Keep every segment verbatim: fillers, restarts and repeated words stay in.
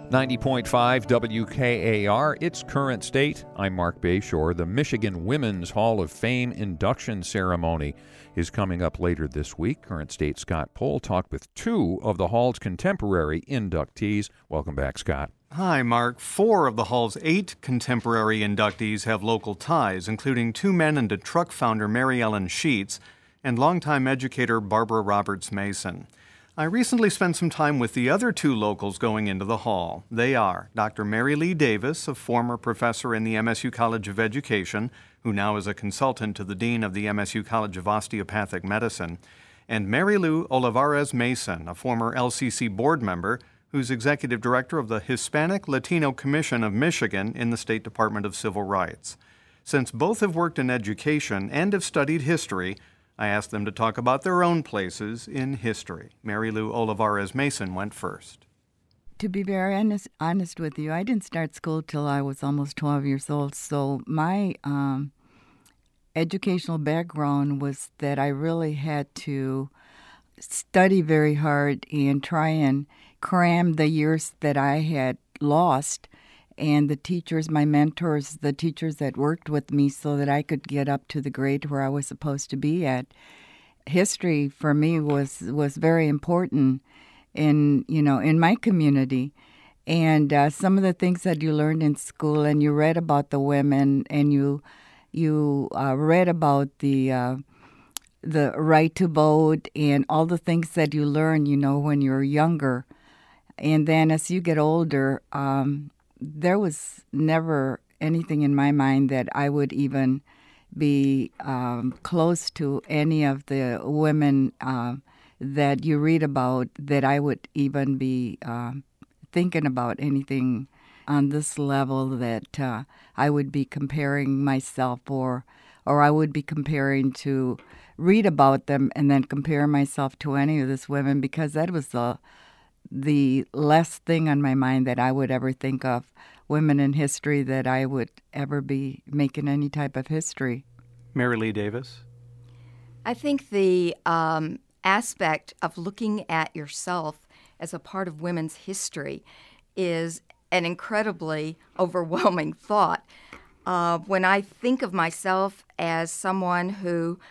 ninety point five W K A R, it's Current State. I'm Mark Bayshore. The Michigan Women's Hall of Fame induction ceremony is coming up later this week. Current State Scott Pohl talked with two of the Hall's contemporary inductees. Welcome back, Scott. Hi, Mark. Four of the Hall's eight contemporary inductees have local ties, including two men and a truck founder, Mary Ellen Sheets, and longtime educator Barbara Roberts Mason. I recently spent some time with the other two locals going into the Hall. They are Doctor Mary Lee Davis, a former professor in the M S U College of Education, who now is a consultant to the Dean of the M S U College of Osteopathic Medicine, and Mary Lou Olivares Mason, a former L C C board member, who's executive director of the Hispanic Latino Commission of Michigan in the State Department of Civil Rights. Since both have worked in education and have studied history, I asked them to talk about their own places in history. Mary Lou Olivares Mason went first. To be very honest, honest with you, I didn't start school till I was almost twelve years old, so my um, educational background was that I really had to study very hard and try and cram the years that I had lost and the teachers, my mentors, the teachers that worked with me so that I could get up to the grade where I was supposed to be at. History for me was was very important in, you know, in my community. And uh, some of the things that you learned in school, and you read about the women, and you you uh, read about the uh, the right to vote and all the things that you learn, you know, when you're younger. And then as you get older, um, there was never anything in my mind that I would even be um, close to any of the women uh, that you read about, that I would even be uh, thinking about anything on this level, that uh, I would be comparing myself or or I would be comparing to read about them and then compare myself to any of these women, because that was the the last thing on my mind that I would ever think of women in history, that I would ever be making any type of history. Mary Lee Davis? I think the um, aspect of looking at yourself as a part of women's history is an incredibly overwhelming thought. Uh, when I think of myself as someone who,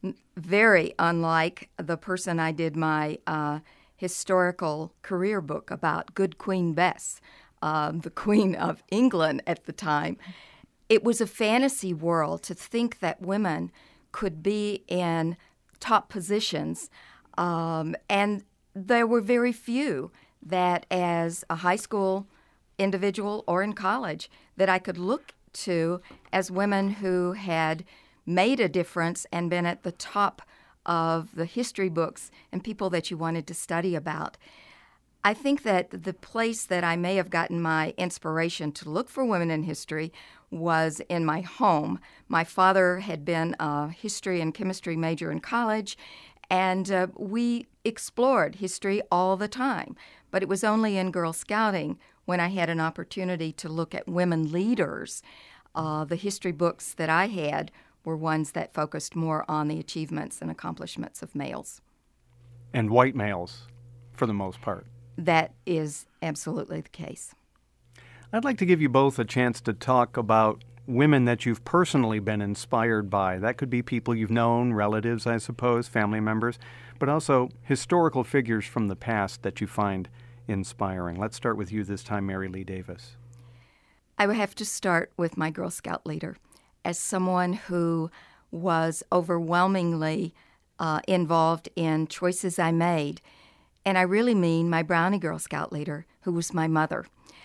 very unlike the person I did my uh, historical career book about, Good Queen Bess, uh, the Queen of England at the time, it was a fantasy world to think that women could be in top positions, um, and there were very few that, as a high school individual or in college, that I could look to as women who had made a difference and been at the top of the history books and people that you wanted to study about. I think that the place that I may have gotten my inspiration to look for women in history was in my home. My father had been a history and chemistry major in college, and uh, we explored history all the time. But it was only in Girl Scouting when I had an opportunity to look at women leaders. Uh, the history books that I had were ones that focused more on the achievements and accomplishments of males. And white males, for the most part. That is absolutely the case. I'd like to give you both a chance to talk about women that you've personally been inspired by. That could be people you've known, relatives, I suppose, family members, but also historical figures from the past that you find inspiring. Let's start with you this time, Mary Lee Davis. I would have to start with my Girl Scout leader. As someone who was overwhelmingly uh, involved in choices I made, and I really mean my Brownie Girl Scout leader, who was my mother.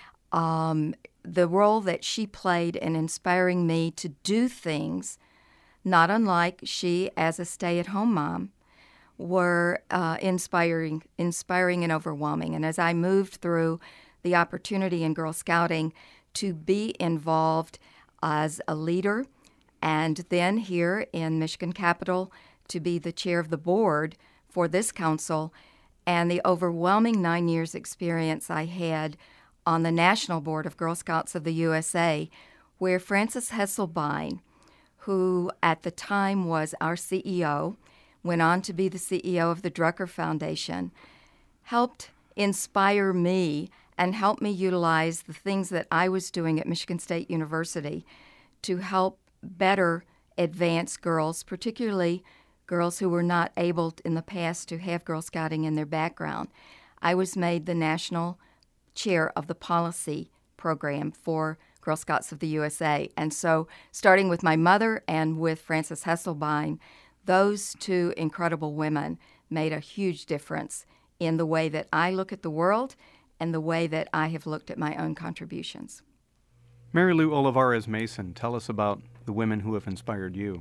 Um, the role that she played in inspiring me to do things, not unlike she as a stay-at-home mom, were uh, inspiring, inspiring and overwhelming. And as I moved through the opportunity in Girl Scouting to be involved as a leader, and then here in Michigan Capitol to be the chair of the board for this council, and the overwhelming nine years experience I had on the National Board of Girl Scouts of the U S A, where Frances Hesselbein, who at the time was our C E O, went on to be the C E O of the Drucker Foundation, helped inspire me and helped me utilize the things that I was doing at Michigan State University to help better advance girls, particularly girls who were not able in the past to have Girl Scouting in their background. I was made the national chair of the policy program for Girl Scouts of the U S A. And so starting with my mother and with Frances Hesselbein, those two incredible women made a huge difference in the way that I look at the world and the way that I have looked at my own contributions. Mary Lou Olivares Mason, tell us about the women who have inspired you.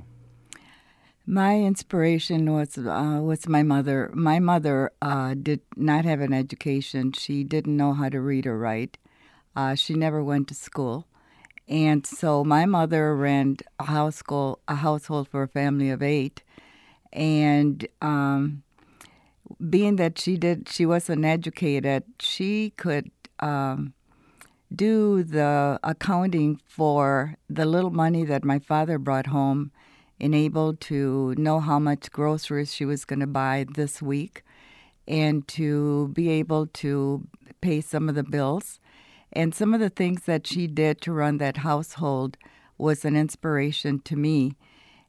My inspiration was uh, was my mother. My mother uh, did not have an education. She didn't know how to read or write. Uh, she never went to school. And so my mother ran a household, a household for a family of eight. And um, being that she did, she wasn't educated, she could um, do the accounting for the little money that my father brought home, and able to know how much groceries she was going to buy this week, and to be able to pay some of the bills. And some of the things that she did to run that household was an inspiration to me.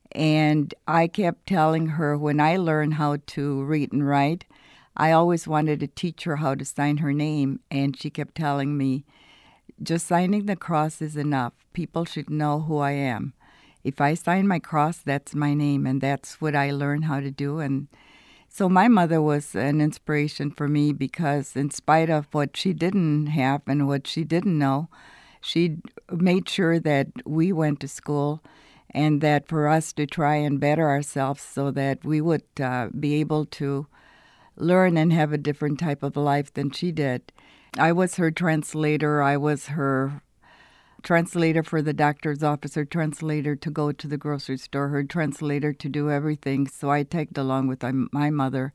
And I kept telling her when I learned how to read and write, I always wanted to teach her how to sign her name. And she kept telling me, just signing the cross is enough. People should know who I am. If I sign my cross, that's my name. And that's what I learned how to do. And so my mother was an inspiration for me because in spite of what she didn't have and what she didn't know, she made sure that we went to school and that for us to try and better ourselves so that we would uh, be able to learn and have a different type of life than she did. I was her translator. I was her translator for the doctor's office, her translator to go to the grocery store, her translator to do everything. So I tagged along with my mother.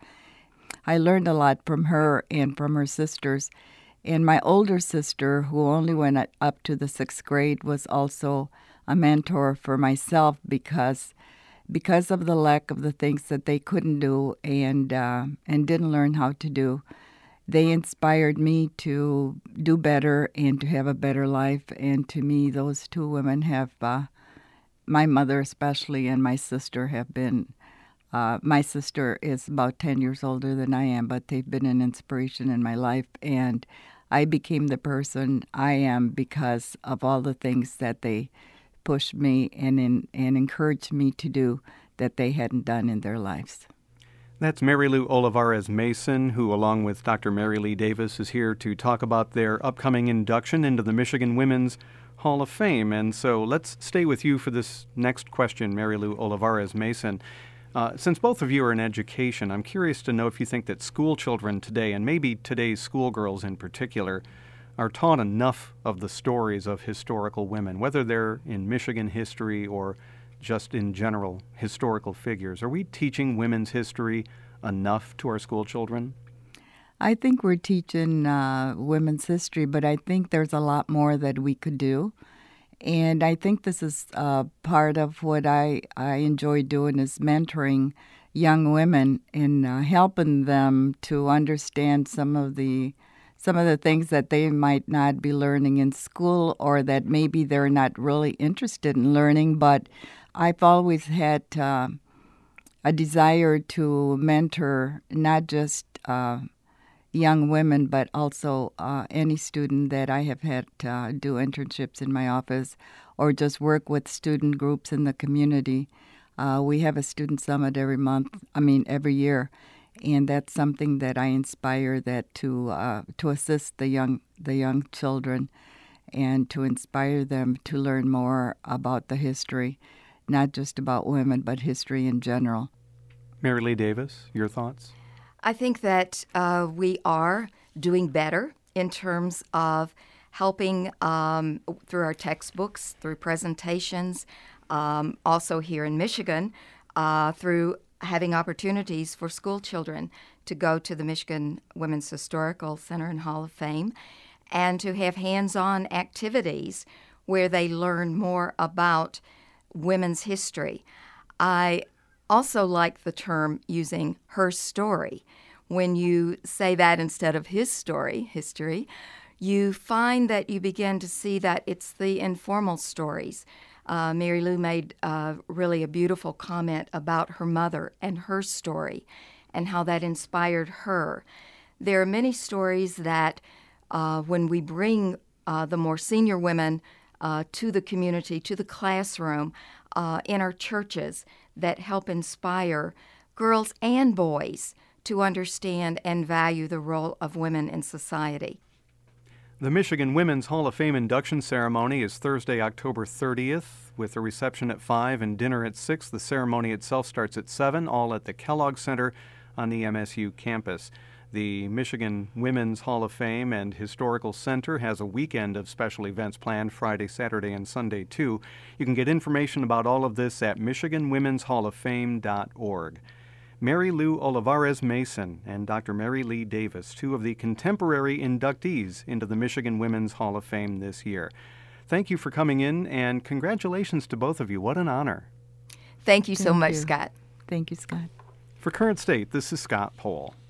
I learned a lot from her and from her sisters. And my older sister, who only went up to the sixth grade, was also a mentor for myself because because of the lack of the things that they couldn't do and uh, and didn't learn how to do. They inspired me to do better and to have a better life. And to me, those two women have, uh, my mother especially and my sister have been, uh, my sister is about ten years older than I am, but they've been an inspiration in my life. And I became the person I am because of all the things that they pushed me and, in, and encouraged me to do that they hadn't done in their lives. That's Mary Lou Olivares Mason, who, along with Doctor Mary Lee Davis, is here to talk about their upcoming induction into the Michigan Women's Hall of Fame. And so let's stay with you for this next question, Mary Lou Olivares Mason. Uh, since both of you are in education, I'm curious to know if you think that school children today, and maybe today's schoolgirls in particular, are taught enough of the stories of historical women, whether they're in Michigan history or just in general historical figures. Are we teaching women's history enough to our school children? I think we're teaching uh, women's history, but I think there's a lot more that we could do. And I think this is uh, part of what I, I enjoy doing is mentoring young women and uh, helping them to understand some of the some of the things that they might not be learning in school or that maybe they're not really interested in learning. But I've always had uh, a desire to mentor not just uh, young women, but also uh, any student that I have had uh, do internships in my office or just work with student groups in the community. Uh, we have a student summit every month, I mean every year, and that's something that I inspire that to uh, to assist the young the young children and to inspire them to learn more about the history, not just about women, but history in general. Mary Lee Davis, your thoughts? I think that uh, we are doing better in terms of helping um, through our textbooks, through presentations, um, also here in Michigan, uh, through having opportunities for school children to go to the Michigan Women's Historical Center and Hall of Fame and to have hands-on activities where they learn more about women's history. I also like the term using her story. When you say that instead of his story, history, you find that you begin to see that it's the informal stories. Uh, Mary Lou made uh, really a beautiful comment about her mother and her story and how that inspired her. There are many stories that uh, when we bring uh, the more senior women uh, to the community, to the classroom, uh, in our churches, that help inspire girls and boys to understand and value the role of women in society. The Michigan Women's Hall of Fame induction ceremony is Thursday, October thirtieth, with a reception at five and dinner at six. The ceremony itself starts at seven, all at the Kellogg Center on the M S U campus. The Michigan Women's Hall of Fame and Historical Center has a weekend of special events planned Friday, Saturday, and Sunday, too. You can get information about all of this at michigan women's hall of fame dot org. Mary Lou Olivares Mason and Doctor Mary Lee Davis, two of the contemporary inductees into the Michigan Women's Hall of Fame this year. Thank you for coming in, and congratulations to both of you. What an honor. Thank you so Thank much, you. Scott. Thank you, Scott. For Current State, this is Scott Pohl.